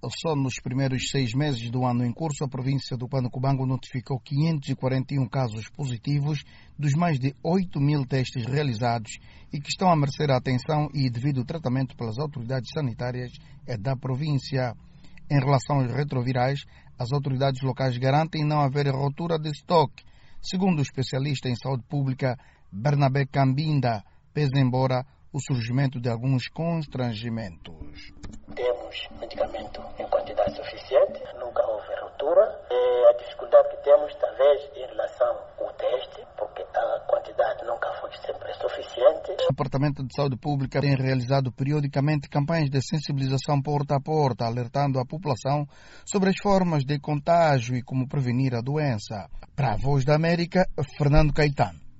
só nos primeiros 6 meses do ano em curso, a província do Pano-Cubango notificou 541 casos positivos dos mais de 8.000 testes realizados e que estão a merecer a atenção e devido tratamento pelas autoridades sanitárias da província. Em relação aos retrovirais, as autoridades locais garantem não haver rotura de estoque. Segundo o especialista em saúde pública Bernabé Cambinda, pese embora o surgimento de alguns constrangimentos. Temos medicamento em quantidade suficiente, nunca houve ruptura. A dificuldade que temos, talvez, em relação ao teste, porque a quantidade nunca foi sempre suficiente. O Departamento de Saúde Pública tem realizado periodicamente campanhas de sensibilização porta a porta, alertando a população sobre as formas de contágio e como prevenir a doença. Para a Voz da América, Fernando Caetano.